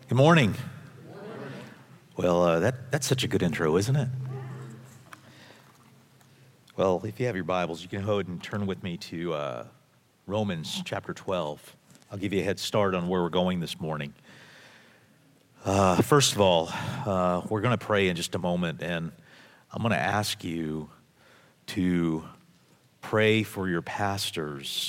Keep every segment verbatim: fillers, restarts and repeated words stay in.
Good morning. Well, uh, that, that's such a good intro, isn't it? Well, if you have your Bibles, you can go ahead and turn with me to uh, Romans chapter twelve. I'll give you a head start on where we're going this morning. Uh, first of all, uh, we're going to pray in just a moment, and I'm going to ask you to pray for your pastors,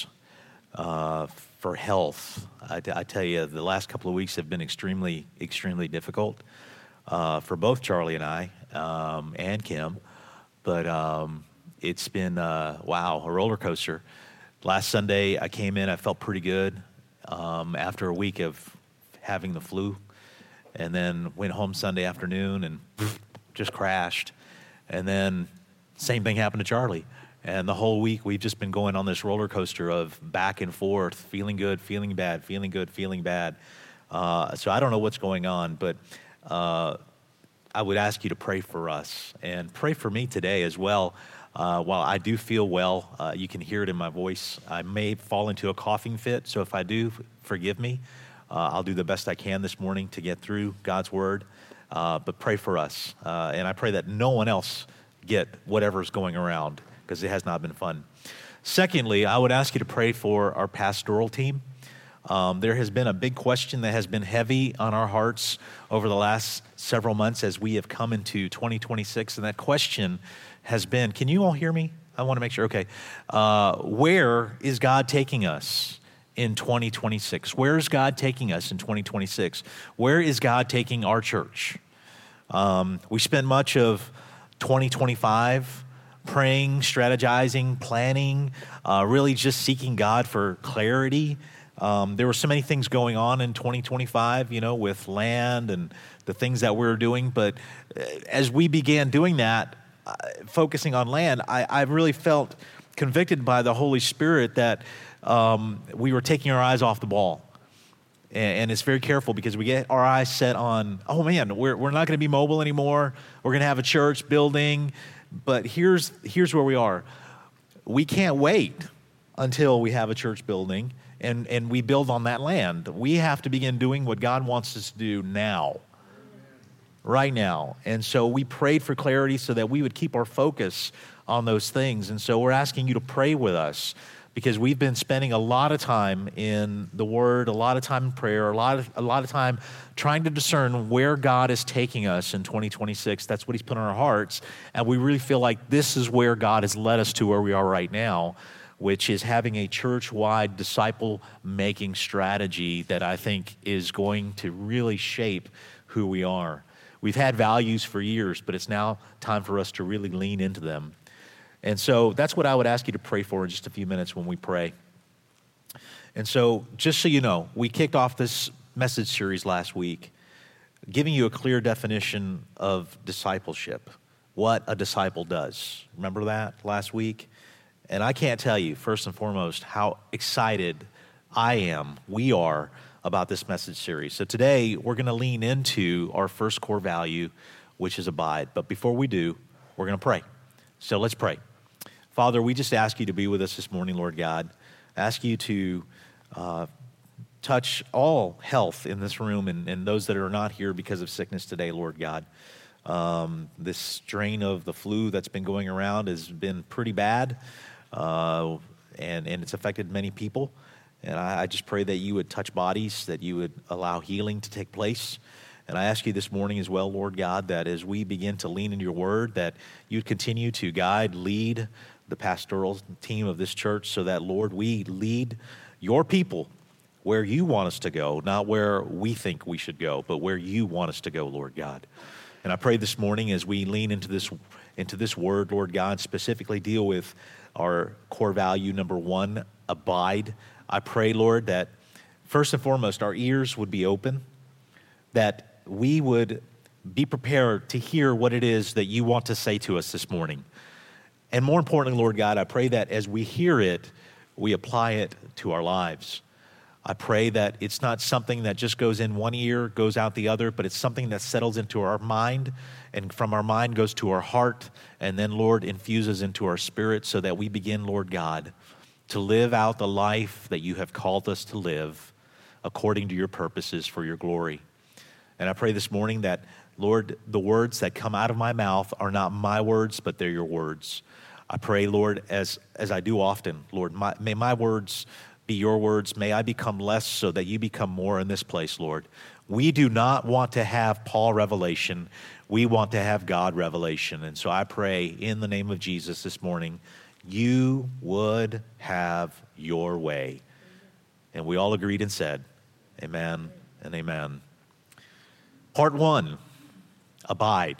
uh, for health. I, I tell you, the last couple of weeks have been extremely, extremely difficult uh, for both Charlie and I um, and Kim. But um, it's been, uh, wow, a roller coaster. Last Sunday, I came in, I felt pretty good um, after a week of having the flu. And then went home Sunday afternoon and just crashed. And then same thing happened to Charlie. And the whole week, we've just been going on this roller coaster of back and forth, feeling good, feeling bad, feeling good, feeling bad. Uh, so I don't know what's going on, but uh, I would ask you to pray for us and pray for me today as well. Uh, while I do feel well, uh, you can hear it in my voice. I may fall into a coughing fit, so if I do, forgive me. Uh, I'll do the best I can this morning to get through God's word, uh, but pray for us. Uh, and I pray that no one else get whatever's going around, because it has not been fun. Secondly, I would ask you to pray for our pastoral team. Um, there has been a big question that has been heavy on our hearts over the last several months as we have come into twenty twenty-six, and that question has been, can you all hear me? I want to make sure, okay. Uh, where is God taking us in twenty twenty-six? Where is God taking us in twenty twenty-six? Where is God taking our church? Um, we spent much of twenty twenty-five praying, strategizing, planning, uh, really just seeking God for clarity. Um, there were so many things going on in twenty twenty-five, you know, with land and the things that we were doing. But as we began doing that, uh, focusing on land, I, I really felt convicted by the Holy Spirit that um, we were taking our eyes off the ball. And, and it's very careful because we get our eyes set on, oh man, we're, we're not going to be mobile anymore. We're going to have a church building. But here's here's where we are. We can't wait until we have a church building and, and we build on that land. We have to begin doing what God wants us to do now, right now. And so we prayed for clarity so that we would keep our focus on those things. And so we're asking you to pray with us, because we've been spending a lot of time in the Word, a lot of time in prayer, a lot of a lot of time trying to discern where God is taking us in twenty twenty-six. That's what He's put on our hearts. And we really feel like this is where God has led us to where we are right now, which is having a church-wide disciple-making strategy that I think is going to really shape who we are. We've had values for years, but it's now time for us to really lean into them. And so that's what I would ask you to pray for in just a few minutes when we pray. And so just so you know, we kicked off this message series last week, giving you a clear definition of discipleship, what a disciple does. Remember that last week? And I can't tell you, first and foremost, how excited I am, we are, about this message series. So today, we're going to lean into our first core value, which is abide. But before we do, we're going to pray. So let's pray. Father, we just ask you to be with us this morning, Lord God. Ask you to uh, touch all health in this room and, and those that are not here because of sickness today, Lord God. Um, this strain of the flu that's been going around has been pretty bad, uh, and, and it's affected many people. And I, I just pray that you would touch bodies, that you would allow healing to take place. And I ask you this morning as well, Lord God, that as we begin to lean into your word, that you'd continue to guide, lead the pastoral team of this church so that, Lord, we lead your people where you want us to go, not where we think we should go, but where you want us to go, Lord God. And I pray this morning as we lean into this into this word, Lord God, specifically deal with our core value, number one, abide. I pray, Lord, that first and foremost, our ears would be open, that we would be prepared to hear what it is that you want to say to us this morning. And more importantly, Lord God, I pray that as we hear it, we apply it to our lives. I pray that it's not something that just goes in one ear, goes out the other, but it's something that settles into our mind, and from our mind goes to our heart, and then, Lord, infuses into our spirit so that we begin, Lord God, to live out the life that you have called us to live according to your purposes for your glory. And I pray this morning that, Lord, the words that come out of my mouth are not my words, but they're your words. I pray, Lord, as, as I do often, Lord, my, may my words be your words. May I become less so that you become more in this place, Lord. We do not want to have Paul revelation. We want to have God revelation. And so I pray in the name of Jesus this morning, you would have your way. And we all agreed and said, amen and amen. Part one, abide.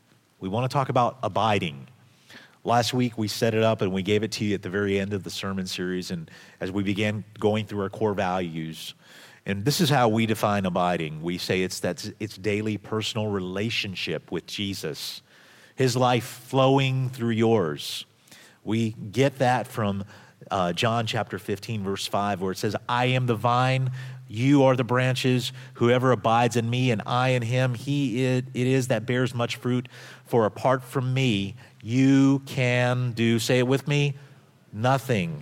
We want to talk about abiding. Last week, we set it up and we gave it to you at the very end of the sermon series, and as we began going through our core values. And this is how we define abiding. We say it's that it's daily personal relationship with Jesus, his life flowing through yours. We get that from uh, John chapter fifteen, verse five, where it says, I am the vine, you are the branches. Whoever abides in me and I in him, he it, it is that bears much fruit. For apart from me, you can do, say it with me, nothing.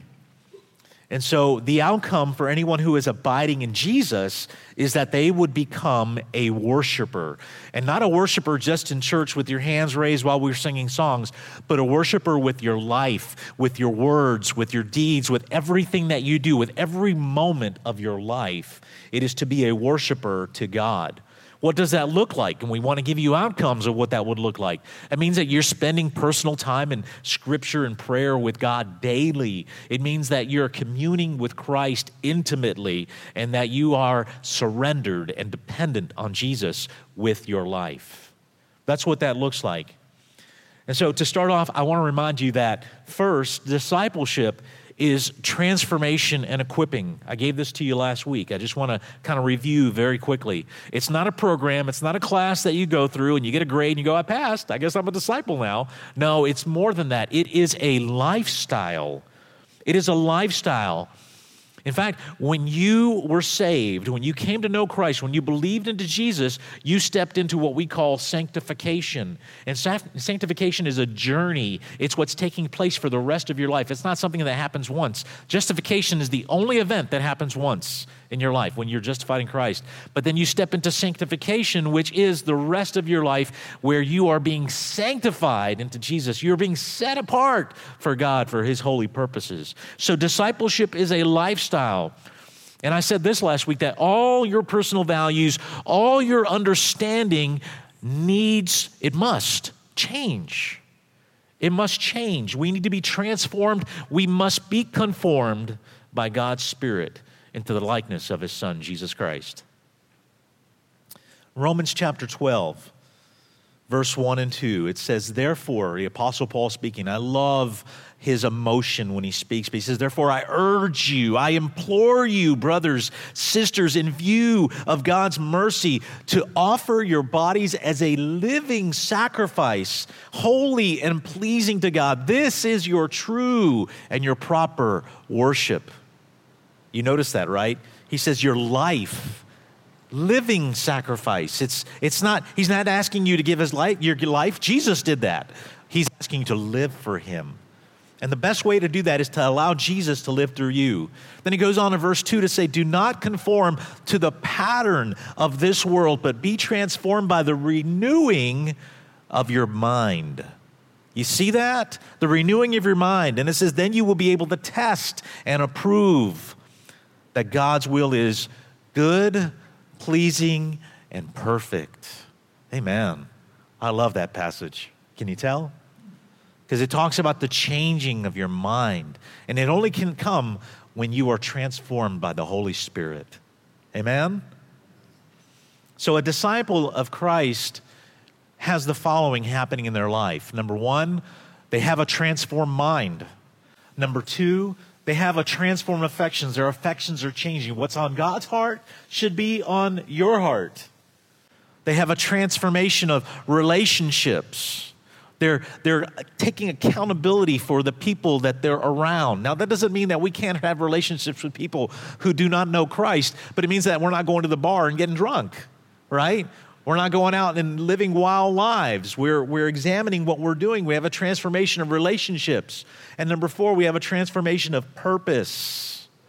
And so the outcome for anyone who is abiding in Jesus is that they would become a worshiper. And not a worshiper just in church with your hands raised while we're singing songs, but a worshiper with your life, with your words, with your deeds, with everything that you do, with every moment of your life. It is to be a worshiper to God. What does that look like? And we want to give you outcomes of what that would look like. It means that you're spending personal time in scripture and prayer with God daily. It means that you're communing with Christ intimately and that you are surrendered and dependent on Jesus with your life. That's what that looks like. And so to start off, I want to remind you that first, discipleship is transformation and equipping. I gave this to you last week. I just want to kind of review very quickly. It's not a program. It's not a class that you go through and you get a grade and you go, I passed. I guess I'm a disciple now. No, it's more than that. It is a lifestyle. It is a lifestyle. In fact, when you were saved, when you came to know Christ, when you believed into Jesus, you stepped into what we call sanctification. And sanctification is a journey. It's what's taking place for the rest of your life. It's not something that happens once. Justification is the only event that happens once in your life when you're justified in Christ. But then you step into sanctification, which is the rest of your life where you are being sanctified into Jesus. You're being set apart for God, for his holy purposes. So discipleship is a lifestyle. And I said this last week, that all your personal values, all your understanding needs, it must change. It must change. We need to be transformed. We must be conformed by God's Spirit into the likeness of his Son, Jesus Christ. Romans chapter twelve, verse one and two, it says, therefore, the Apostle Paul speaking, I love his emotion when he speaks, but he says, therefore, I urge you, I implore you, brothers, sisters, in view of God's mercy, to offer your bodies as a living sacrifice, holy and pleasing to God. This is your true and your proper worship. You notice that, right? He says your life, living sacrifice. It's it's not, he's not asking you to give his life, your life. Jesus did that. He's asking you to live for him. And the best way to do that is to allow Jesus to live through you. Then he goes on in verse two to say, do not conform to the pattern of this world, but be transformed by the renewing of your mind. You see that? The renewing of your mind. And it says, then you will be able to test and approve that God's will is good, pleasing, and perfect. Amen. I love that passage. Can you tell? Because it talks about the changing of your mind. And it only can come when you are transformed by the Holy Spirit. Amen? So a disciple of Christ has the following happening in their life. Number one, they have a transformed mind. Number two, they have a transformed affections. Their affections are changing. What's on God's heart should be on your heart. They have a transformation of relationships. They're, they're taking accountability for the people that they're around. Now, that doesn't mean that we can't have relationships with people who do not know Christ, but it means that we're not going to the bar and getting drunk, right? We're not going out and living wild lives. We're, we're examining what we're doing. We have a transformation of relationships. And number four, we have a transformation of purpose.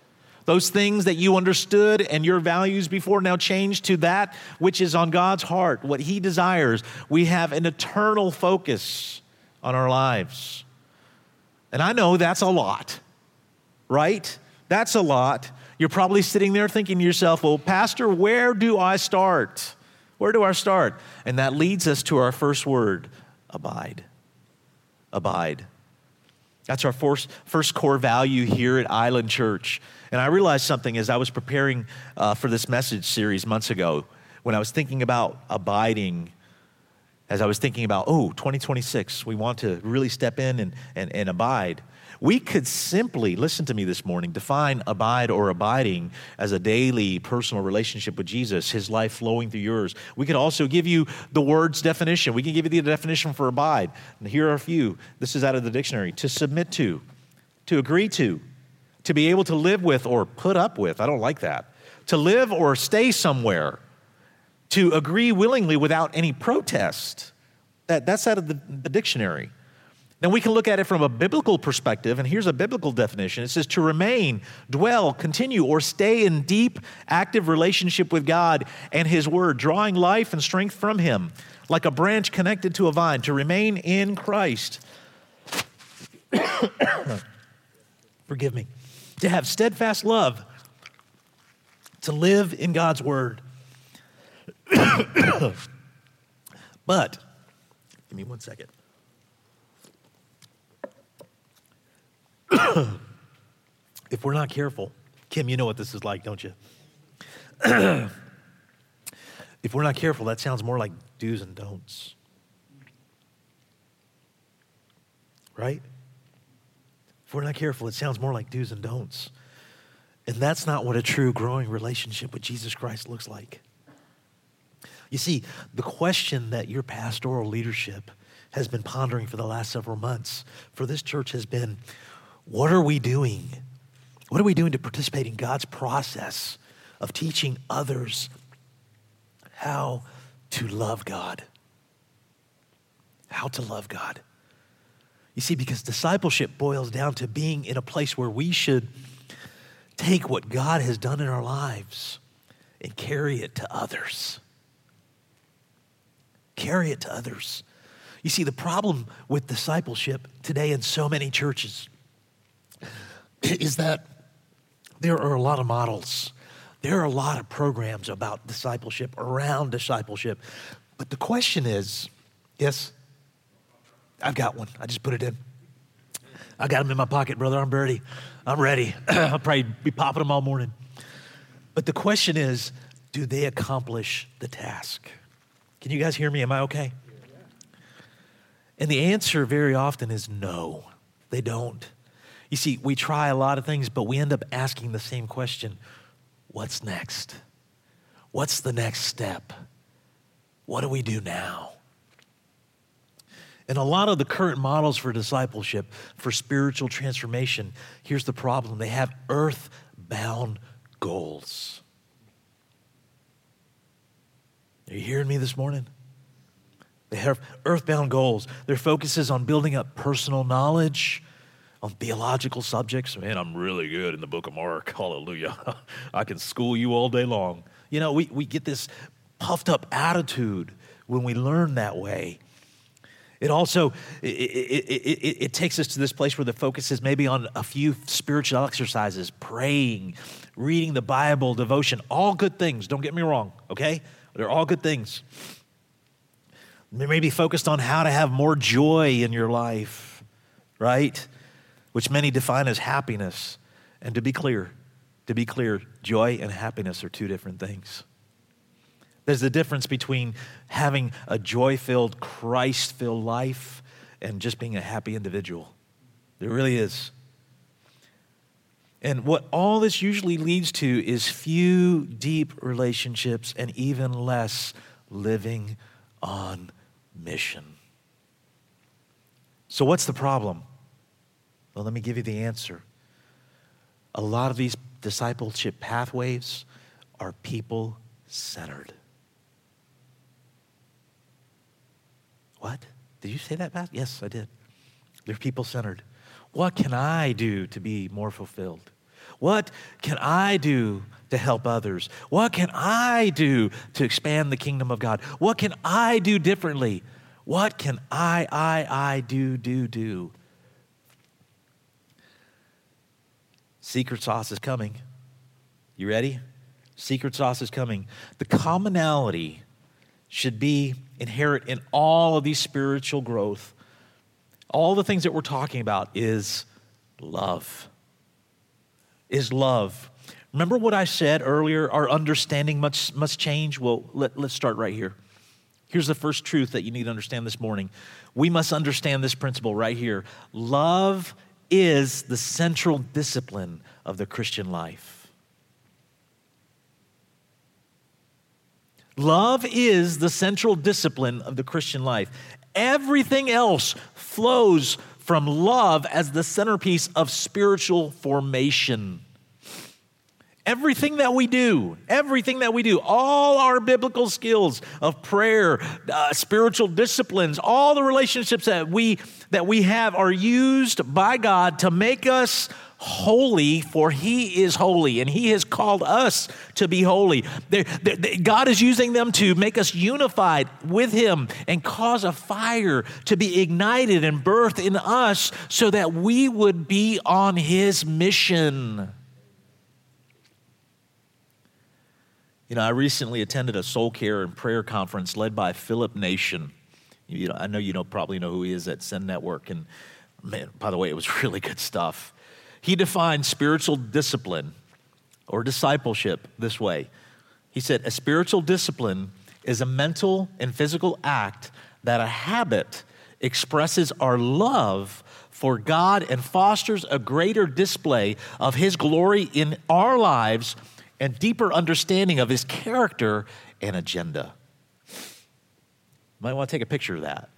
Those things that you understood and your values before now change to that which is on God's heart, what he desires. We have an eternal focus on our lives. And I know that's a lot, right? That's a lot. You're probably sitting there thinking to yourself, well, Pastor, where do I start? Where do I start? And that leads us to our first word, abide. Abide. That's our first, first core value here at Island Church. And I realized something as I was preparing uh, for this message series months ago, when I was thinking about abiding, as I was thinking about, oh, twenty twenty-six, we want to really step in and, and, and abide. We could simply, listen to me this morning, define abide or abiding as a daily personal relationship with Jesus, his life flowing through yours. We could also give you the word's definition. We can give you the definition for abide. And here are a few. This is out of the dictionary. To submit to, to agree to, to be able to live with or put up with. I don't like that. To live or stay somewhere. To agree willingly without any protest. That, that's out of the, the dictionary. Now, we can look at it from a biblical perspective, and here's a biblical definition. It says to remain, dwell, continue, or stay in deep, active relationship with God and his word, drawing life and strength from him, like a branch connected to a vine, to remain in Christ. Forgive me. To have steadfast love, to live in God's word. But, give me one second. If we're not careful, Kim, you know what this is like, don't you? If we're not careful, that sounds more like do's and don'ts. Right? If we're not careful, it sounds more like do's and don'ts. And that's not what a true growing relationship with Jesus Christ looks like. You see, the question that your pastoral leadership has been pondering for the last several months for this church has been, what are we doing? What are we doing to participate in God's process of teaching others how to love God? How to love God. You see, because discipleship boils down to being in a place where we should take what God has done in our lives and carry it to others. Carry it to others. You see, the problem with discipleship today in so many churches is that there are a lot of models. There are a lot of programs about discipleship, around discipleship. But the question is, yes, I've got one. I just put it in. I got them in my pocket, brother. I'm ready. I'm ready. I'll probably be popping them all morning. But the question is, do they accomplish the task? Can you guys hear me? Am I okay? And the answer very often is no, they don't. You see, we try a lot of things, but we end up asking the same question. What's next? What's the next step? What do we do now? And a lot of the current models for discipleship, for spiritual transformation, here's the problem. They have earth-bound goals. Are you hearing me this morning? They have earthbound goals. Their focus is on building up personal knowledge, on theological subjects. Man, I'm really good in the book of Mark. Hallelujah. I can school you all day long. You know, we, we get this puffed up attitude when we learn that way. It also, it, it, it, it takes us to this place where the focus is maybe on a few spiritual exercises, praying, reading the Bible, devotion, all good things. Don't get me wrong, okay? They're all good things. They may be focused on how to have more joy in your life, right? Which many define as happiness. And to be clear, to be clear, joy and happiness are two different things. There's a difference between having a joy-filled, Christ-filled life and just being a happy individual. There really is. And what all this usually leads to is few deep relationships and even less living on mission. So what's the problem? Well, let me give you the answer. A lot of these discipleship pathways are people-centered. What? Did you say that, Pat? Yes, I did. They're people-centered. What can I do to be more fulfilled? What can I do to help others? What can I do to expand the kingdom of God? What can I do differently? What can I, I, I do, do, do? Secret sauce is coming. You ready? Secret sauce is coming. The commonality should be inherent in all of these spiritual growth. All the things that we're talking about is love. Is love. Remember what I said earlier? Our understanding must, must change? Well, let, let's start right here. Here's the first truth that you need to understand this morning. We must understand this principle right here. Love is the central discipline of the Christian life. Love is the central discipline of the Christian life. Everything else flows from love as the centerpiece of spiritual formation. Everything that we do, everything that we do, all our biblical skills of prayer, uh, spiritual disciplines, all the relationships that we that we have are used by God to make us holy, for He is holy, and He has called us to be holy. They're, they're, God is using them to make us unified with Him and cause a fire to be ignited and birthed in us so that we would be on His mission. You know, I recently attended a soul care and prayer conference led by Philip Nation. You know, I know you know probably know who he is at Send Network, and man, by the way, it was really good stuff. He defined spiritual discipline or discipleship this way. He said, a spiritual discipline is a mental and physical act that a habit expresses our love for God and fosters a greater display of His glory in our lives and deeper understanding of His character and agenda. You might want to take a picture of that.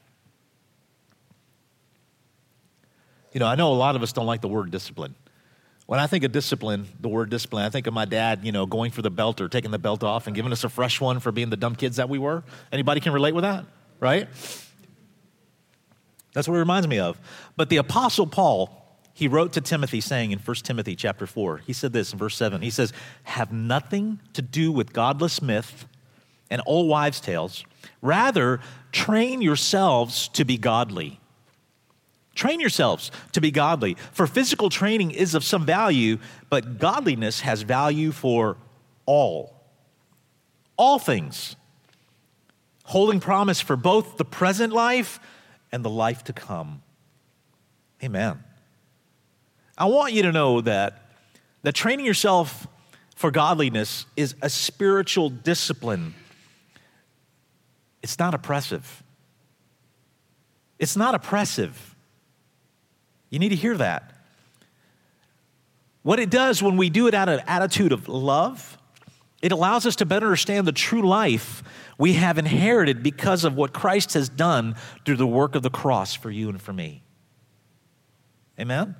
You know, I know a lot of us don't like the word discipline. When I think of discipline, the word discipline, I think of my dad, you know, going for the belt or taking the belt off and giving us a fresh one for being the dumb kids that we were. Anybody can relate with that, right? That's what it reminds me of. But the Apostle Paul, he wrote to Timothy saying in First Timothy chapter four, he said this in verse seven, he says, have nothing to do with godless myth and old wives' tales. Rather, train yourselves to be godly. Train yourselves to be godly. For physical training is of some value, but godliness has value for all. All things. Holding promise for both the present life and the life to come. Amen. I want you to know that, that training yourself for godliness is a spiritual discipline. It's not oppressive. It's not oppressive. You need to hear that. What it does when we do it out of an attitude of love, it allows us to better understand the true life we have inherited because of what Christ has done through the work of the cross for you and for me. Amen?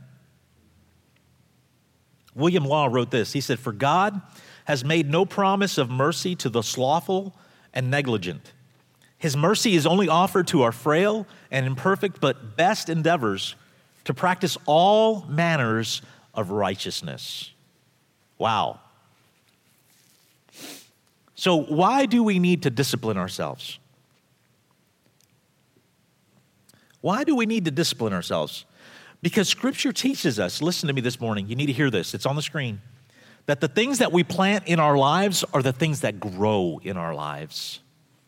William Law wrote this. He said, for God has made no promise of mercy to the slothful and negligent. His mercy is only offered to our frail and imperfect but best endeavors to practice all manners of righteousness. Wow. So why do we need to discipline ourselves? Why do we need to discipline ourselves? Because Scripture teaches us, listen to me this morning, you need to hear this, it's on the screen, that the things that we plant in our lives are the things that grow in our lives.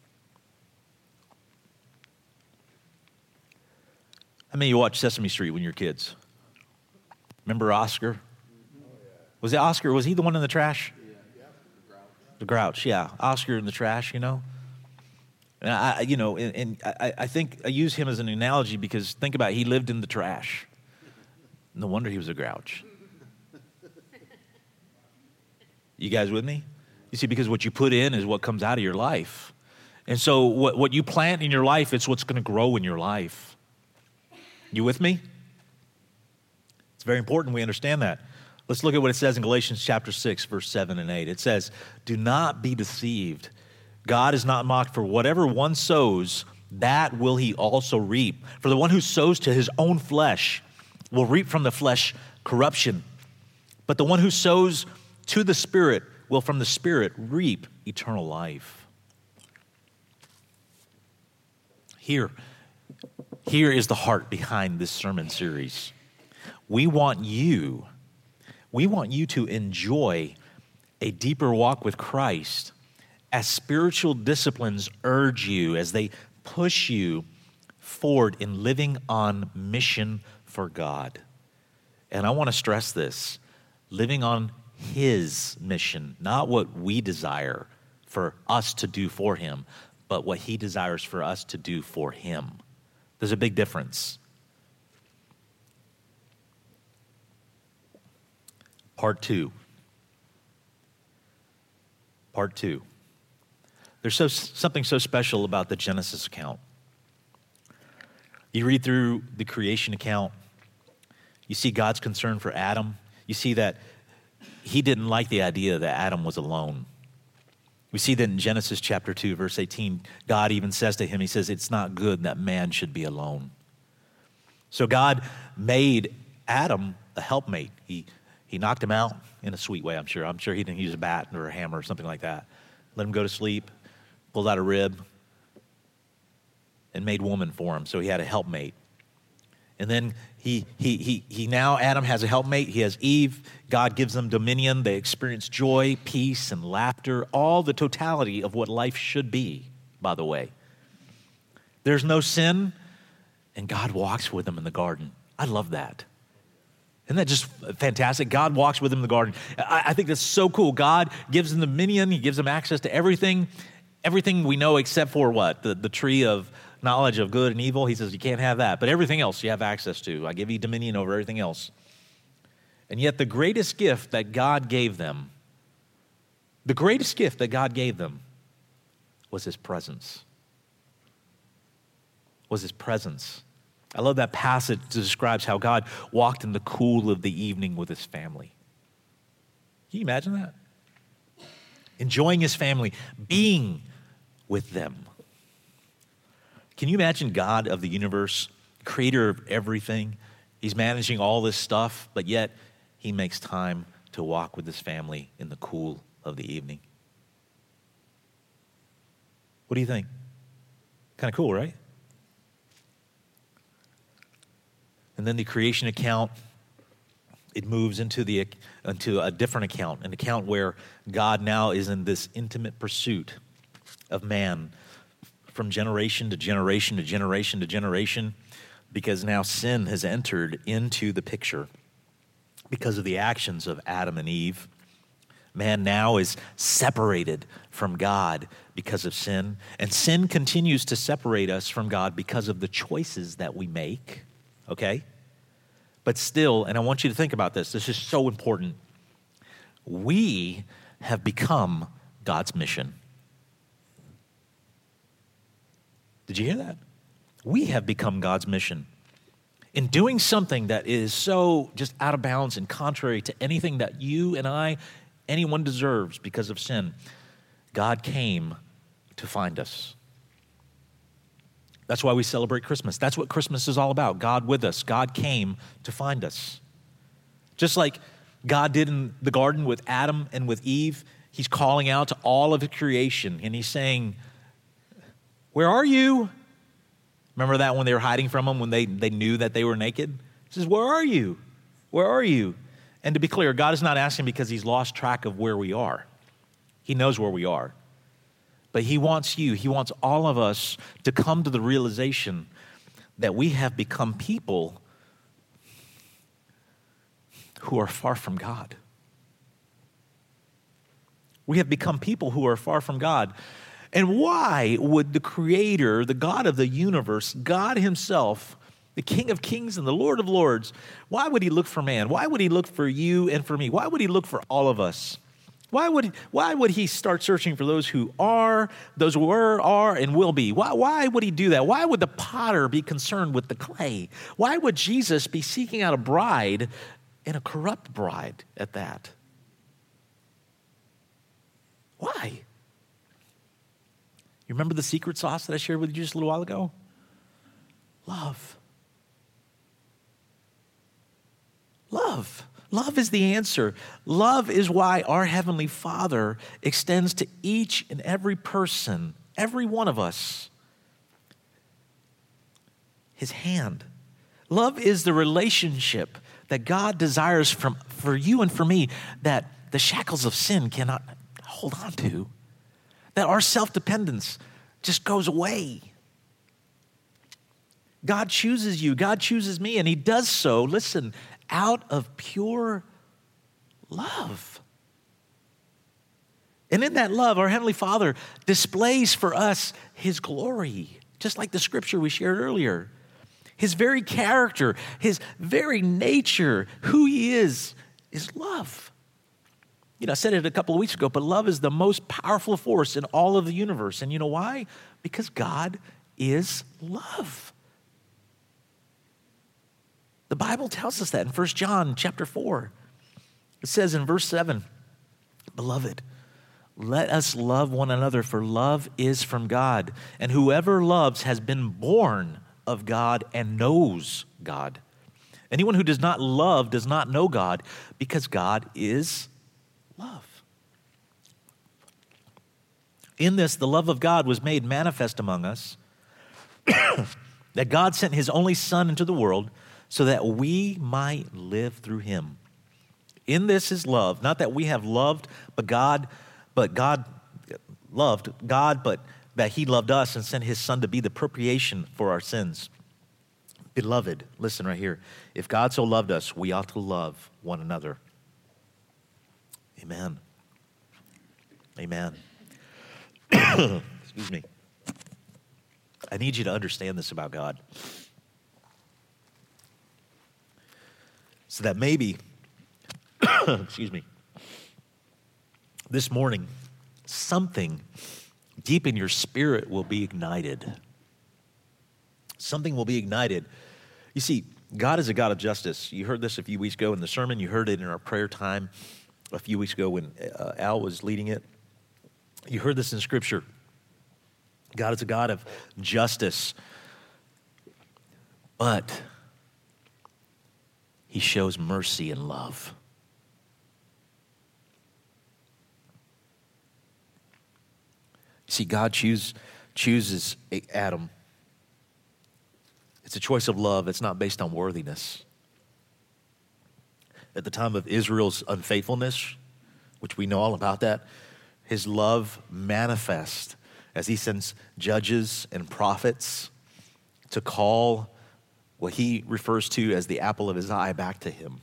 How many of you watched Sesame Street when you were kids? Remember Oscar? Was it Oscar? Was he the one in the trash? The Grouch, yeah. Oscar in the trash, you know? And I, you know, and, and I, I think I use him as an analogy because think about it, he lived in the trash. No wonder he was a grouch. You guys with me? You see, because what you put in is what comes out of your life. And so what, what you plant in your life, it's what's going to grow in your life. You with me? It's very important we understand that. Let's look at what it says in Galatians chapter six, verse seven and eight. It says, do not be deceived. God is not mocked, for whatever one sows, that will he also reap. For the one who sows to his own flesh will reap from the flesh corruption. But the one who sows to the Spirit will from the Spirit reap eternal life. Here, here is the heart behind this sermon series. We want you, we want you to enjoy a deeper walk with Christ as spiritual disciplines urge you, as they push you forward in living on mission for God. And I want to stress this, living on His mission, not what we desire for us to do for Him, but what He desires for us to do for Him. There's a big difference. Part two. Part two. There's so, something so special about the Genesis account. You read through the creation account, you see God's concern for Adam. You see that He didn't like the idea that Adam was alone. We see that in Genesis chapter two, verse eighteen, God even says to him, He says, it's not good that man should be alone. So God made Adam a helpmate. He, he knocked him out in a sweet way, I'm sure. I'm sure He didn't use a bat or a hammer or something like that. Let him go to sleep, pulled out a rib, and made woman for him. So he had a helpmate. And then he, he, he, he now, Adam has a helpmate. He has Eve. God gives them dominion. They experience joy, peace, and laughter, all the totality of what life should be, by the way. There's no sin, and God walks with them in the garden. I love that. Isn't that just fantastic? God walks with them in the garden. I, I think that's so cool. God gives them dominion. He gives them access to everything, everything we know except for what? The, the tree of knowledge of good and evil. He says you can't have that, but everything else you have access to. I give you dominion over everything else. And yet the greatest gift that God gave them, the greatest gift that God gave them was His presence. Was His presence. I love that passage that describes how God walked in the cool of the evening with His family. Can you imagine that? Enjoying His family, being with them. Can you imagine God of the universe, creator of everything? He's managing all this stuff, but yet He makes time to walk with His family in the cool of the evening. What do you think? Kind of cool, right? And then the creation account, it moves into the into a different account, an account where God now is in this intimate pursuit of man from generation to generation to generation to generation, because now sin has entered into the picture because of the actions of Adam and Eve. Man now is separated from God because of sin, and sin continues to separate us from God because of the choices that we make, okay? But still, and I want you to think about this, this is so important, we have become God's mission. Did you hear that? We have become God's mission. In doing something that is so just out of bounds and contrary to anything that you and I, anyone deserves because of sin, God came to find us. That's why we celebrate Christmas. That's what Christmas is all about. God with us. God came to find us. Just like God did in the garden with Adam and with Eve, He's calling out to all of His creation, and He's saying, where are you? Remember that when they were hiding from Him, when they, they knew that they were naked? He says, where are you? Where are you? And to be clear, God is not asking because He's lost track of where we are. He knows where we are. But He wants you, He wants all of us to come to the realization that we have become people who are far from God. We have become people who are far from God. And why would the Creator, the God of the universe, God Himself, the King of kings and the Lord of lords, why would He look for man? Why would He look for you and for me? Why would He look for all of us? Why would, why would He start searching for those who are, those who were, are, and will be? Why, why would He do that? Why would the potter be concerned with the clay? Why would Jesus be seeking out a bride, and a corrupt bride at that? Why? You remember the secret sauce that I shared with you just a little while ago? Love. Love. Love is the answer. Love is why our Heavenly Father extends to each and every person, every one of us, His hand. Love is the relationship that God desires from, for you and for me that the shackles of sin cannot hold on to, that our self-dependence just goes away. God chooses you, God chooses me, and He does so, listen, out of pure love. And in that love, our Heavenly Father displays for us His glory, just like the scripture we shared earlier. His very character, His very nature, who He is, is love. You know, I said it a couple of weeks ago, but love is the most powerful force in all of the universe. And you know why? Because God is love. The Bible tells us that in First John chapter four. It says in verse seven, "Beloved, let us love one another, for love is from God. And whoever loves has been born of God and knows God. Anyone who does not love does not know God, because God is love. In this, the love of God was made manifest among us, that God sent His only Son into the world so that we might live through Him. In this is love, not that we have loved, but God, but God loved God, but that He loved us and sent His Son to be the propitiation for our sins. Beloved, listen right here. If God so loved us, we ought to love one another." Amen. Amen. Excuse me. I need you to understand this about God. So that maybe, excuse me, this morning, something deep in your spirit will be ignited. Something will be ignited. You see, God is a God of justice. You heard this a few weeks ago in the sermon. You heard it in our prayer time a few weeks ago when uh, Al was leading it. You heard this in Scripture. God is a God of justice. But He shows mercy and love. See, God choose, chooses Adam. It's a choice of love. It's not based on worthiness. At the time of Israel's unfaithfulness, which we know all about that, His love manifests as He sends judges and prophets to call what He refers to as the apple of His eye back to Him.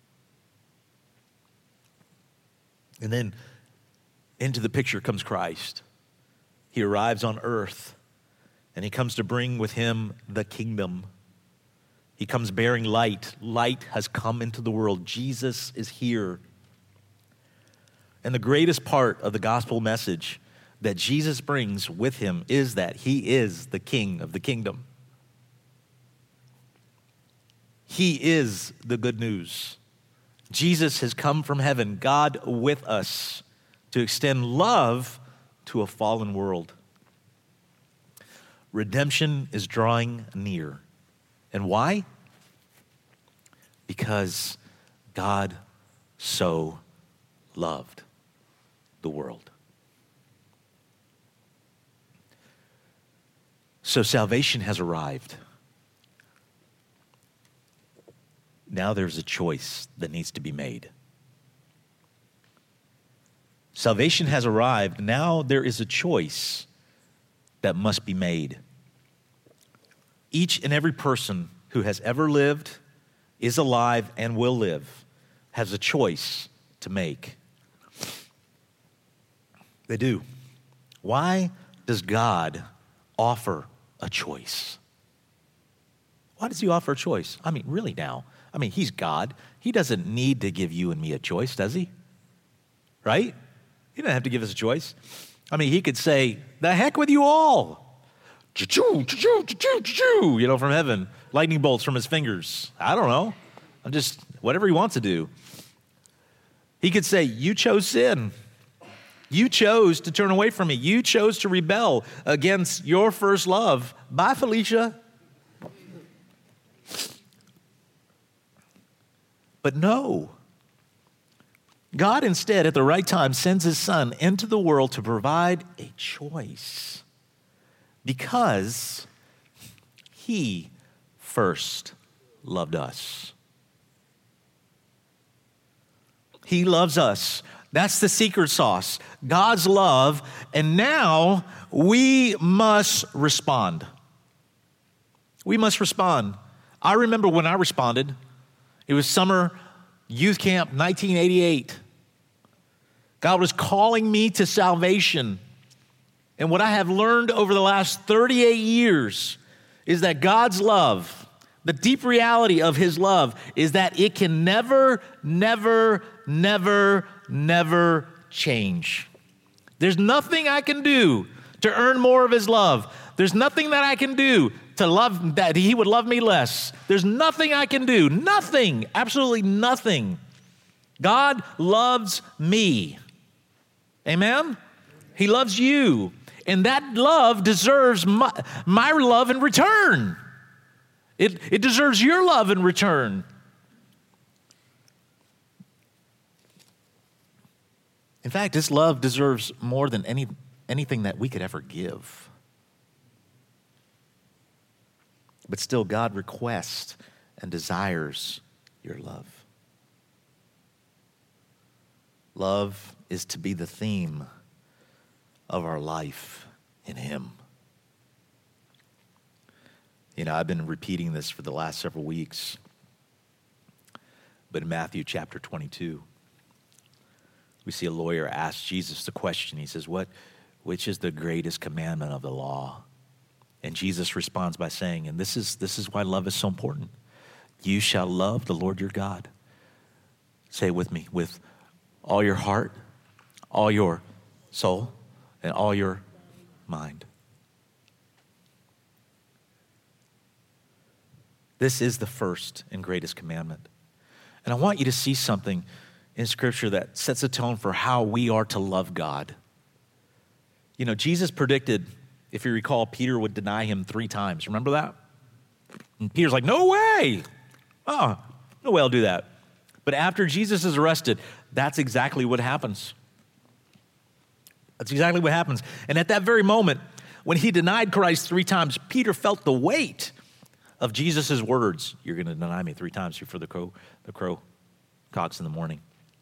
And then into the picture comes Christ. He arrives on earth, and He comes to bring with Him the kingdom. He comes bearing light. Light has come into the world. Jesus is here. And the greatest part of the gospel message that Jesus brings with Him is that He is the King of the kingdom. He is the good news. Jesus has come from heaven, God with us, to extend love to a fallen world. Redemption is drawing near. And why? Because God so loved the world. So salvation has arrived. Now there's a choice that needs to be made. Salvation has arrived. Now there is a choice that must be made. Each and every person who has ever lived, is alive, and will live has a choice to make. They do. Why does God offer a choice? Why does He offer a choice? I mean, really now. I mean, He's God. He doesn't need to give you and me a choice, does He? Right? He doesn't have to give us a choice. I mean, He could say, the heck with you all. Choo-choo, choo-choo, choo-choo, choo-choo, you know, from heaven. Lightning bolts from His fingers. I don't know. I'm just, whatever He wants to do. He could say, you chose sin. You chose to turn away from me. You chose to rebel against your first love. Bye, Felicia. But no, God instead, at the right time, sends his son into the world to provide a choice because he first loved us. He loves us. That's the secret sauce. God's love, and now we must respond. We must respond. I remember when I responded. It was summer youth camp, nineteen eighty-eight. God was calling me to salvation. And what I have learned over the last thirty-eight years is that God's love, the deep reality of his love, is that it can never, never, never, never change. There's nothing I can do to earn more of his love. There's nothing that I can do to love, that he would love me less. There's nothing I can do. Nothing. Absolutely nothing. God loves me. Amen? He loves you. And that love deserves my, my love in return. It, it deserves your love in return. In fact, this love deserves more than any, anything that we could ever give. But still, God requests and desires your love. Love is to be the theme of our life in him. You know, I've been repeating this for the last several weeks. But in Matthew chapter twenty-two, we see a lawyer ask Jesus the question. He says, "What, which is the greatest commandment of the law?" And Jesus responds by saying, and this is this is why love is so important. You shall love the Lord your God. Say it with me, with all your heart, all your soul, and all your mind. This is the first and greatest commandment. And I want you to see something in Scripture that sets a tone for how we are to love God. You know, Jesus predicted, if you recall, Peter would deny him three times. Remember that? And Peter's like, no way. Oh, no way I'll do that. But after Jesus is arrested, that's exactly what happens. That's exactly what happens. And at that very moment, when he denied Christ three times, Peter felt the weight of Jesus' words. You're going to deny me three times before the crow, the crow cocks in the morning.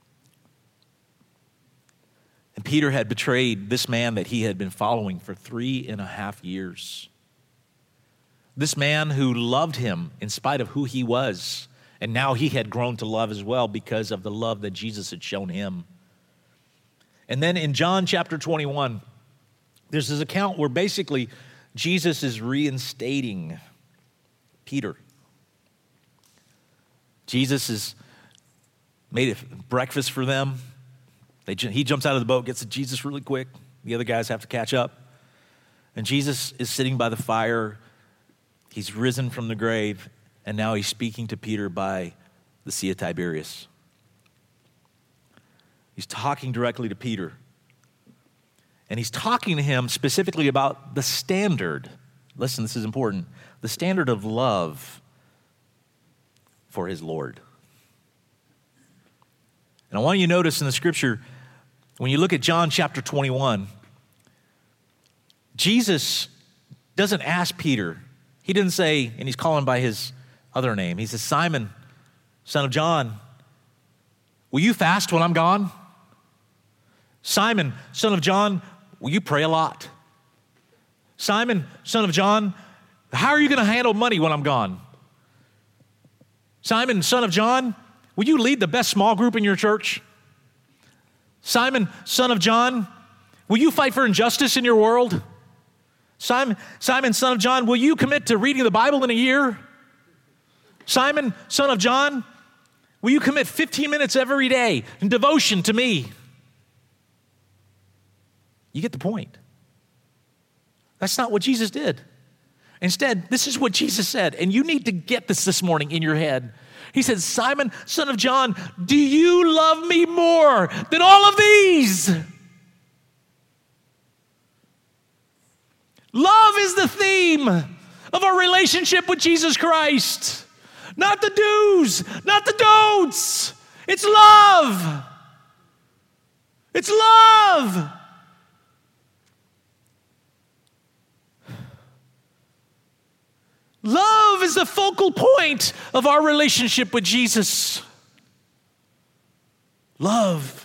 And Peter had betrayed this man that he had been following for three and a half years. This man who loved him in spite of who he was. And now he had grown to love as well because of the love that Jesus had shown him. And then in John chapter twenty-one, there's this account where basically Jesus is reinstating Peter. Jesus has made a breakfast for them. They, he jumps out of the boat, gets to Jesus really quick. The other guys have to catch up. And Jesus is sitting by the fire. He's risen from the grave, and now he's speaking to Peter by the Sea of Tiberias. He's talking directly to Peter. And he's talking to him specifically about the standard. Listen, this is important. The standard of love for his Lord. And I want you to notice in the Scripture, when you look at John chapter twenty-one, Jesus doesn't ask Peter. He didn't say, and he's calling by his other name. He says, Simon, son of John, will you fast when I'm gone? Simon, son of John, will you pray a lot? Simon, son of John, how are you going to handle money when I'm gone? Simon, son of John, will you lead the best small group in your church? Simon, son of John, will you fight for injustice in your world? Simon, Simon, son of John, will you commit to reading the Bible in a year? Simon, son of John, will you commit fifteen minutes every day in devotion to me? You get the point. That's not what Jesus did. Instead, this is what Jesus said, and you need to get this this morning in your head. He said, Simon, son of John, do you love me more than all of these? Love is the theme of our relationship with Jesus Christ. Not the do's, not the don'ts. It's love. It's love. Love is the focal point of our relationship with Jesus. Love.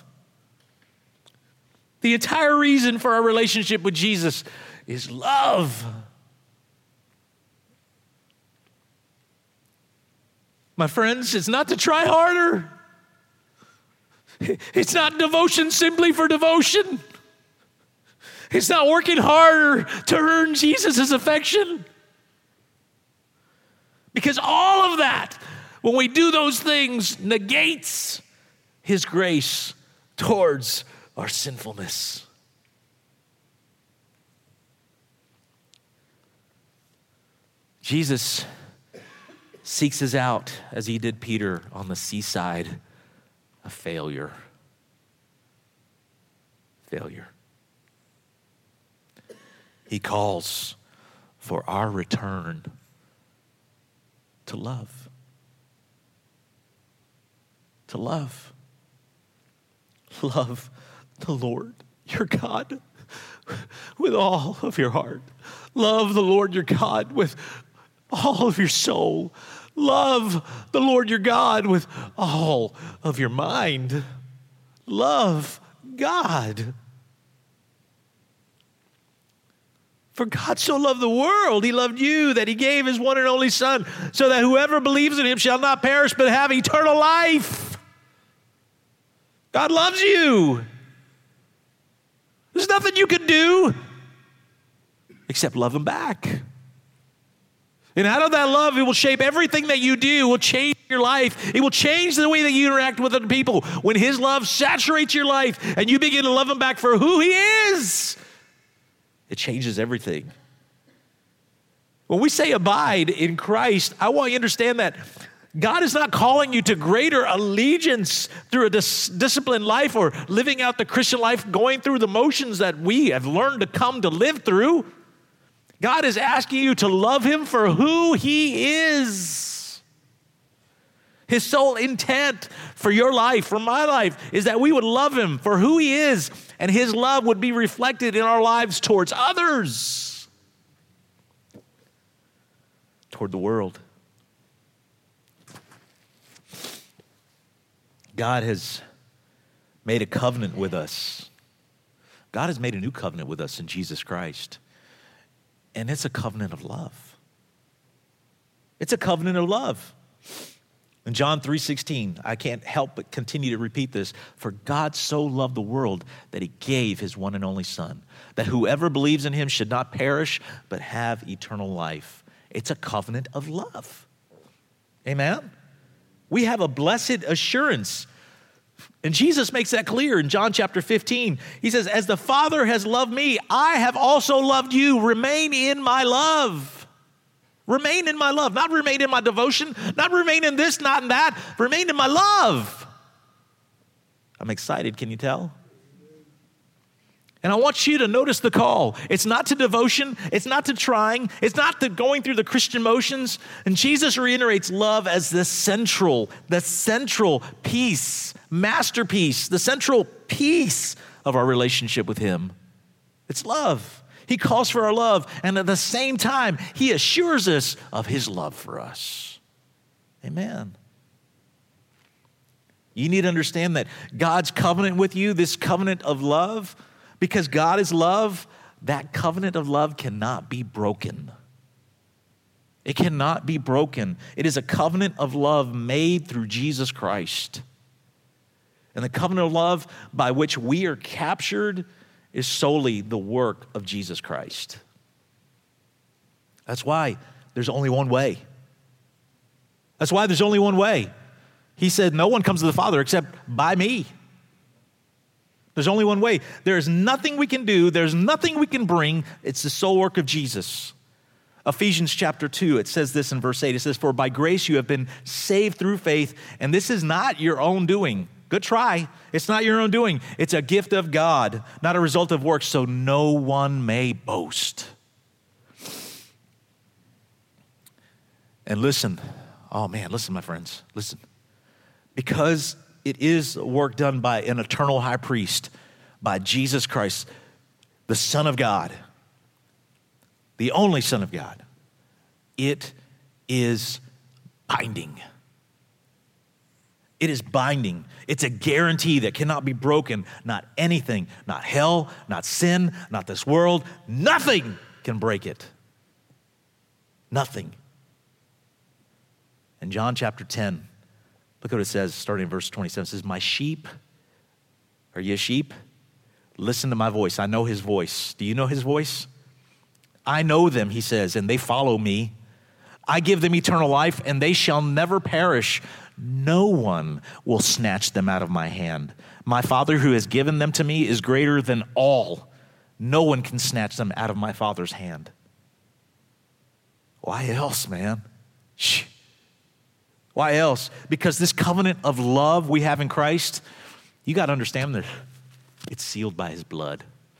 The entire reason for our relationship with Jesus is love. My friends, it's not to try harder. It's not devotion simply for devotion. It's not working harder to earn Jesus' affection. Because all of that, when we do those things, negates his grace towards our sinfulness. Jesus seeks us out, as he did Peter on the seaside, a failure. Failure. He calls for our return to love. To love. Love the Lord your God with all of your heart. Love the Lord your God with all of your soul. Love the Lord your God with all of your mind. Love God. For God so loved the world, he loved you, that he gave his one and only Son, so that whoever believes in him shall not perish but have eternal life. God loves you. There's nothing you can do except love him back. And out of that love, it will shape everything that you do. It will change your life. It will change the way that you interact with other people. When his love saturates your life and you begin to love him back for who he is, it changes everything. When we say abide in Christ, I want you to understand that God is not calling you to greater allegiance through a dis- disciplined life or living out the Christian life, going through the motions that we have learned to come to live through. God is asking you to love him for who he is. His sole intent for your life, for my life, is that we would love him for who he is, and his love would be reflected in our lives towards others, toward the world. God has made a covenant with us. God has made a new covenant with us in Jesus Christ. And it's a covenant of love. It's a covenant of love. In John three sixteen, I can't help but continue to repeat this. For God so loved the world that he gave his one and only Son, that whoever believes in him should not perish, but have eternal life. It's a covenant of love. Amen? We have a blessed assurance. And Jesus makes that clear in John chapter fifteen. He says, as the Father has loved me, I have also loved you. Remain in my love. Remain in my love. Not remain in my devotion. Not remain in this, not in that. Remain in my love. I'm excited, can you tell? And I want you to notice the call. It's not to devotion. It's not to trying. It's not to going through the Christian motions. And Jesus reiterates love as the central, the central piece, masterpiece, the central piece of our relationship with him. It's love. He calls for our love. And at the same time, he assures us of his love for us. Amen. You need to understand that God's covenant with you, this covenant of love, because God is love, that covenant of love cannot be broken. It cannot be broken. It is a covenant of love made through Jesus Christ. And the covenant of love by which we are captured is solely the work of Jesus Christ. That's why there's only one way. That's why there's only one way. He said, no one comes to the Father except by me. There's only one way. There's nothing we can do. There's nothing we can bring. It's the sole work of Jesus. Ephesians chapter two, it says this in verse eight. It says, for by grace you have been saved through faith, and this is not your own doing. Good try. It's not your own doing. It's a gift of God, not a result of works, so no one may boast. And listen, oh man, listen, my friends, listen. Because it is work done by an eternal high priest, by Jesus Christ, the Son of God, the only Son of God, it is binding. It is binding. It's a guarantee that cannot be broken. Not anything, not hell, not sin, not this world. Nothing can break it. Nothing. In John chapter ten, look what it says, starting in verse twenty-seven. It says, my sheep, are you a sheep? Listen to my voice. I know his voice. Do you know his voice? I know them, he says, and they follow me. I give them eternal life, and they shall never perish. No one will snatch them out of my hand. My Father who has given them to me is greater than all. No one can snatch them out of my Father's hand. Why else, man? Shh. Why else? Because this covenant of love we have in Christ, you got to understand that it's sealed by his blood.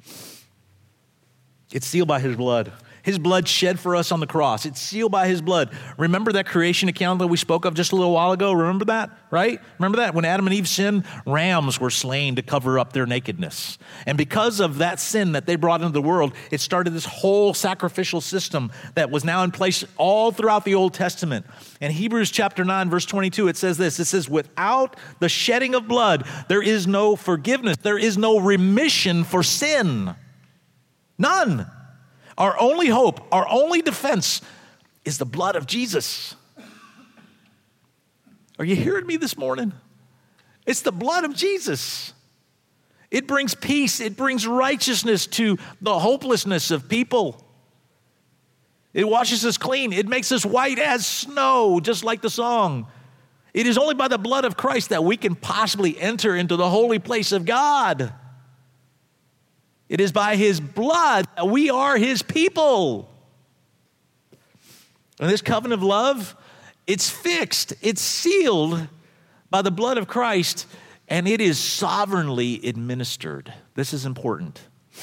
It's sealed by his blood. His blood shed for us on the cross. It's sealed by his blood. Remember that creation account that we spoke of just a little while ago? Remember that, right? Remember that? When Adam and Eve sinned, rams were slain to cover up their nakedness. And because of that sin that they brought into the world, it started this whole sacrificial system that was now in place all throughout the Old Testament. In Hebrews chapter nine, verse twenty-two, it says this. It says, without the shedding of blood, there is no forgiveness. There is no remission for sin. None. Our only hope, our only defense is the blood of Jesus. Are you hearing me this morning? It's the blood of Jesus. It brings peace. It brings righteousness to the hopelessness of people. It washes us clean. It makes us white as snow, just like the song. It is only by the blood of Christ that we can possibly enter into the holy place of God. It is by his blood that we are his people. And this covenant of love, it's fixed, it's sealed by the blood of Christ, and it is sovereignly administered. This is important.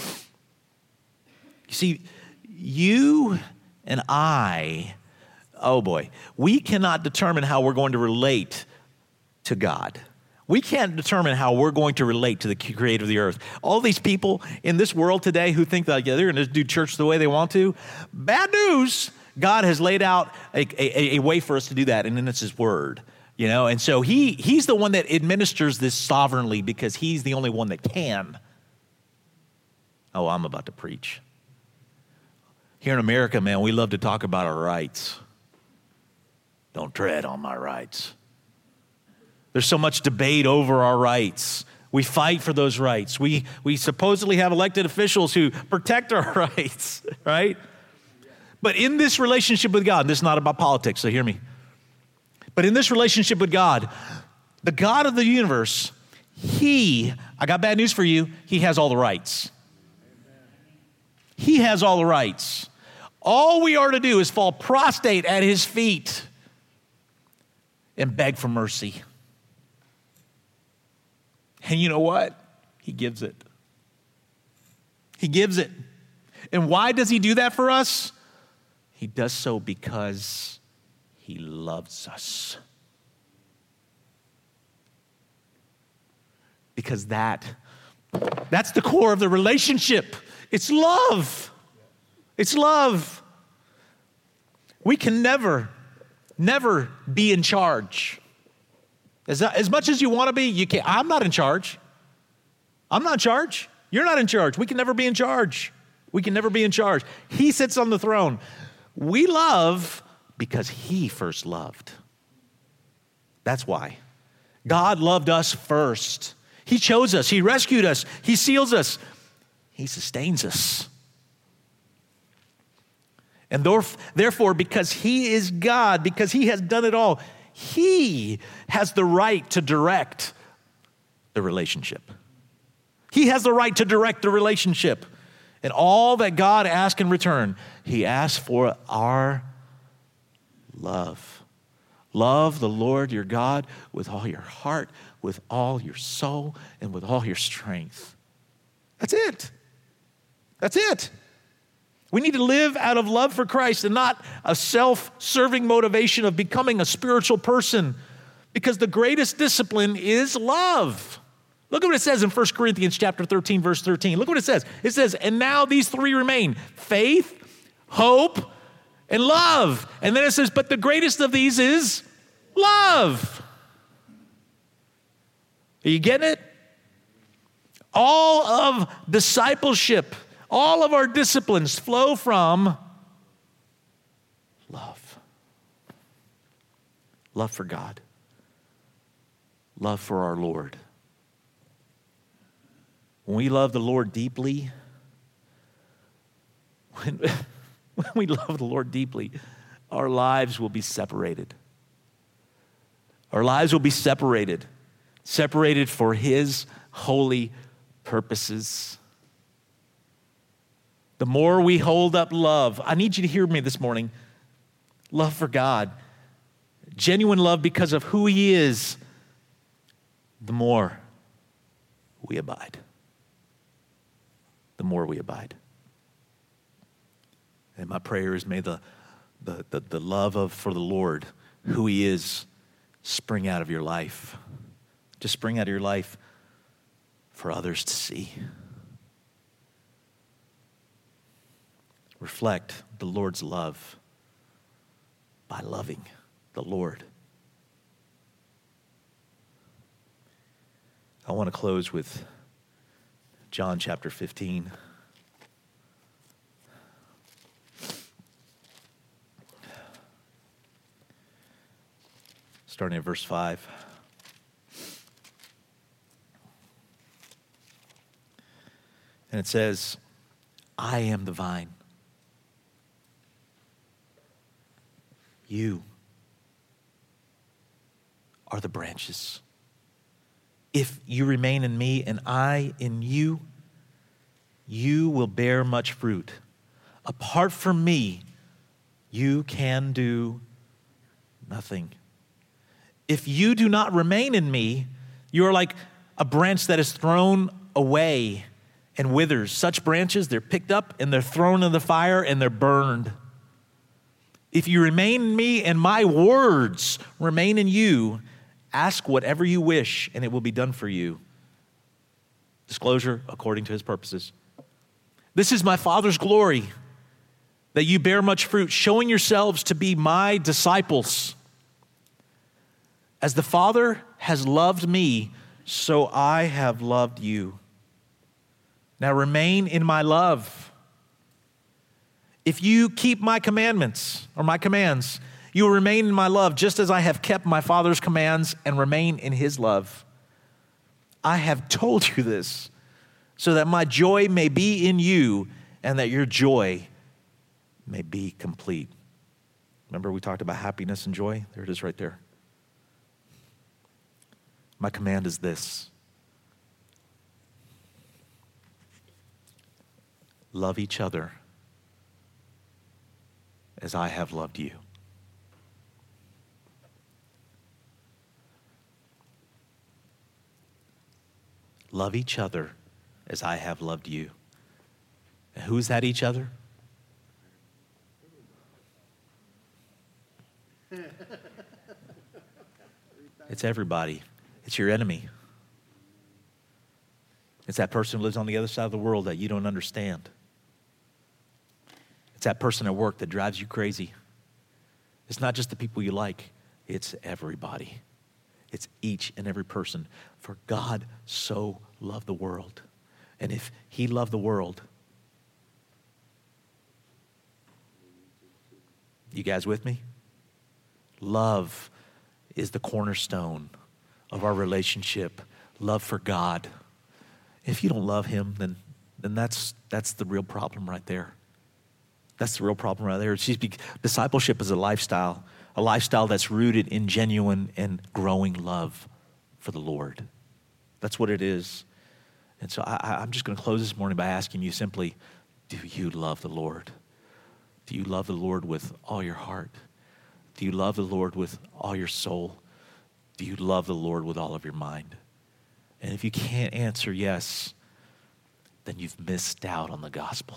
You see, you and I, oh boy, we cannot determine how we're going to relate to God. We can't determine how we're going to relate to the creator of the earth. All these people in this world today who think that yeah, they're going to do church the way they want to, bad news. God has laid out a, a, a way for us to do that, and then it's his word. You know, and so he he's the one that administers this sovereignly because he's the only one that can. Oh, I'm about to preach. Here in America, man, we love to talk about our rights. Don't tread on my rights. There's so much debate over our rights. We fight for those rights. We we supposedly have elected officials who protect our rights, right? But in this relationship with God, this is not about politics, so hear me. But in this relationship with God, the God of the universe, he, I got bad news for you, he has all the rights. He has all the rights. All we are to do is fall prostrate at his feet and beg for mercy. And you know what? He gives it. He gives it. And why does he do that for us? He does so because he loves us. Because that, that's the core of the relationship. It's love. It's love. We can never, never be in charge. As, as much as you want to be, you can't. I'm not in charge. I'm not in charge. You're not in charge. We can never be in charge. We can never be in charge. He sits on the throne. We love because he first loved. That's why. God loved us first. He chose us. He rescued us. He seals us. He sustains us. And therefore, because he is God, because he has done it all, he has the right to direct the relationship. He has the right to direct the relationship. And all that God asks in return, he asks for our love. Love the Lord your God with all your heart, with all your soul, and with all your strength. That's it. That's it. We need to live out of love for Christ and not a self-serving motivation of becoming a spiritual person, because the greatest discipline is love. Look at what it says in First Corinthians chapter thirteen, verse thirteen. Look what it says. It says, and now these three remain, faith, hope, and love. And then it says, but the greatest of these is love. Are you getting it? All of discipleship, all of our disciplines flow from love. Love for God. Love for our Lord. When we love the Lord deeply, when, when we love the Lord deeply, our lives will be separated. Our lives will be separated. Separated for His holy purposes. The more we hold up love, I need you to hear me this morning. Love for God. Genuine love because of who He is. The more we abide. The more we abide. And my prayer is may the, the, the, the love of for the Lord, who He is, spring out of your life. Just spring out of your life for others to see. Reflect the Lord's love by loving the Lord. I want to close with John chapter fifteen. Starting at verse five. And it says, I am the vine. You are the branches. If you remain in me and I in you, you will bear much fruit. Apart from me, you can do nothing. If you do not remain in me, you are like a branch that is thrown away and withers. Such branches, they're picked up and they're thrown in the fire and they're burned. If you remain in me and my words remain in you, ask whatever you wish and it will be done for you. Disclosure according to His purposes. This is my Father's glory, that you bear much fruit, showing yourselves to be my disciples. As the Father has loved me, so I have loved you. Now remain in my love. If you keep my commandments, or my commands, you will remain in my love, just as I have kept my Father's commands and remain in His love. I have told you this, so that my joy may be in you, and that your joy may be complete. Remember we talked about happiness and joy? There it is right there. My command is this. Love each other as I have loved you. Love each other as I have loved you. And who is that each other? It's everybody. It's your enemy. It's that person who lives on the other side of the world that you don't understand. It's that person at work that drives you crazy. It's not just the people you like. It's everybody. It's each and every person. For God so loved the world. And if He loved the world, you guys with me? Love is the cornerstone of our relationship. Love for God. If you don't love Him, then, then that's, that's the real problem right there. That's the real problem right there. It's, discipleship is a lifestyle, a lifestyle that's rooted in genuine and growing love for the Lord. That's what it is. And so I, I'm just going to close this morning by asking you simply, do you love the Lord? Do you love the Lord with all your heart? Do you love the Lord with all your soul? Do you love the Lord with all of your mind? And if you can't answer yes, then you've missed out on the gospel.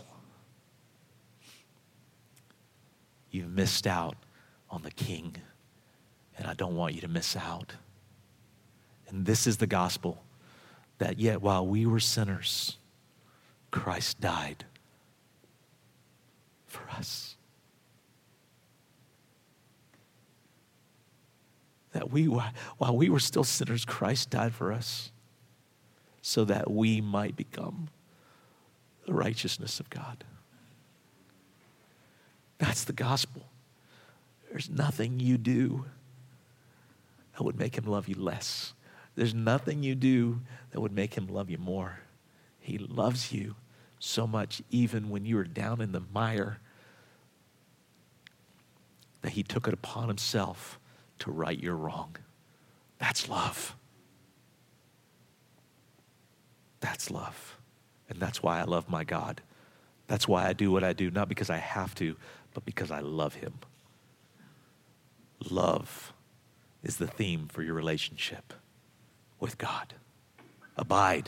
You've missed out on the King, and I don't want you to miss out. And this is the gospel, that yet while we were sinners, Christ died for us. That we, while we were still sinners, Christ died for us so that we might become the righteousness of God. That's the gospel. There's nothing you do that would make him love you less. There's nothing you do that would make him love you more. He loves you so much, even when you were down in the mire, that he took it upon himself to right your wrong. That's love. That's love. And that's why I love my God. That's why I do what I do, not because I have to, but because I love him. Love is the theme for your relationship with God. Abide.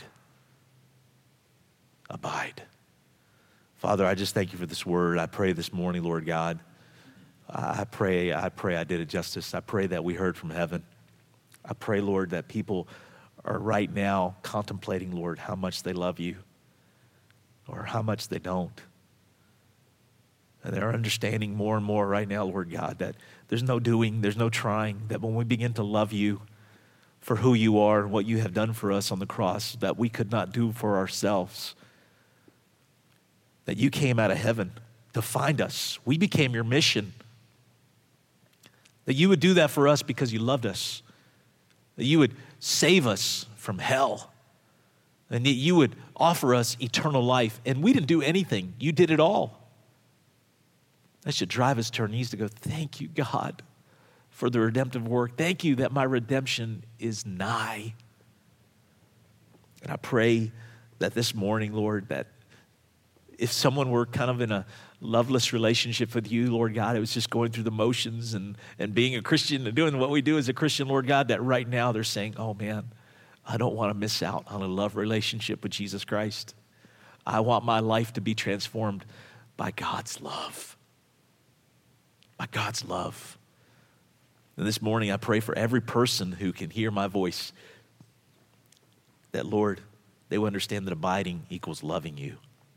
Abide. Father, I just thank you for this word. I pray this morning, Lord God, I pray, I pray I did it justice. I pray that we heard from heaven. I pray, Lord, that people are right now contemplating, Lord, how much they love you or how much they don't. And they're understanding more and more right now, Lord God, that there's no doing, there's no trying, that when we begin to love you for who you are and what you have done for us on the cross, that we could not do for ourselves, that you came out of heaven to find us. We became your mission. That you would do that for us because you loved us. That you would save us from hell. And that you would offer us eternal life. And we didn't do anything. You did it all. That should drive us to our knees to go, thank you, God, for the redemptive work. Thank you that my redemption is nigh. And I pray that this morning, Lord, that if someone were kind of in a loveless relationship with you, Lord God, it was just going through the motions and, and being a Christian and doing what we do as a Christian, Lord God, that right now they're saying, oh man, I don't want to miss out on a love relationship with Jesus Christ. I want my life to be transformed by God's love. By God's love. And this morning I pray for every person who can hear my voice that, Lord, they will understand that abiding equals loving you.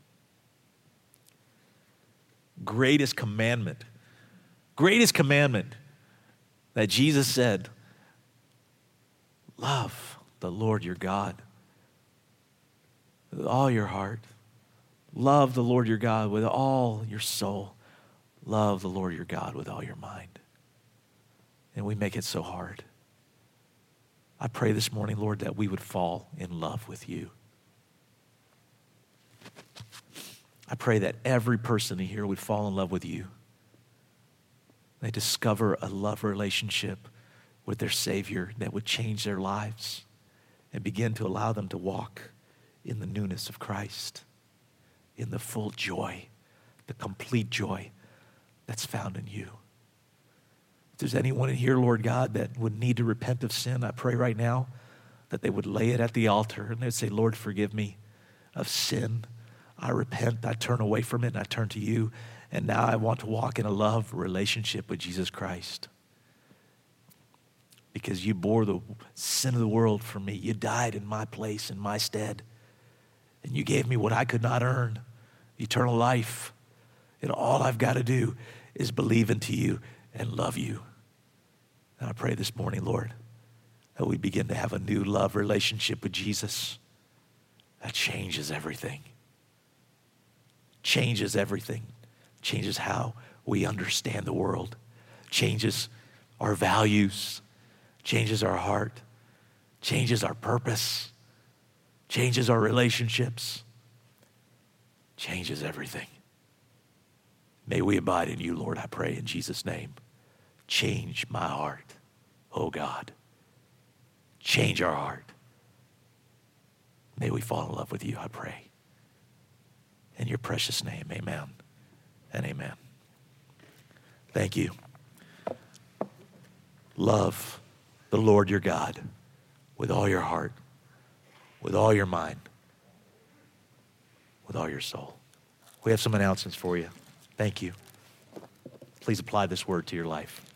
Greatest commandment, greatest commandment that Jesus said, love the Lord your God with all your heart. Love the Lord your God with all your soul. Love the Lord your God with all your mind. And we make it so hard. I pray this morning, Lord, that we would fall in love with you. I pray that every person here would fall in love with you. They discover a love relationship with their Savior that would change their lives and begin to allow them to walk in the newness of Christ, in the full joy, the complete joy that's found in you. If there's anyone in here, Lord God, that would need to repent of sin, I pray right now that they would lay it at the altar and they'd say, Lord, forgive me of sin. I repent, I turn away from it, and I turn to you. And now I want to walk in a love relationship with Jesus Christ. Because you bore the sin of the world for me. You died in my place, in my stead. And you gave me what I could not earn, eternal life. And all I've got to do is believe into you and love you. And I pray this morning, Lord, that we begin to have a new love relationship with Jesus that changes everything. Changes everything. Changes how we understand the world. Changes our values. Changes our heart. Changes our purpose. Changes our relationships. Changes everything. May we abide in you, Lord, I pray in Jesus' name. Change my heart, oh God. Change our heart. May we fall in love with you, I pray. In your precious name, amen and amen. Thank you. Love the Lord your God with all your heart, with all your mind, with all your soul. We have some announcements for you. Thank you. Please apply this word to your life.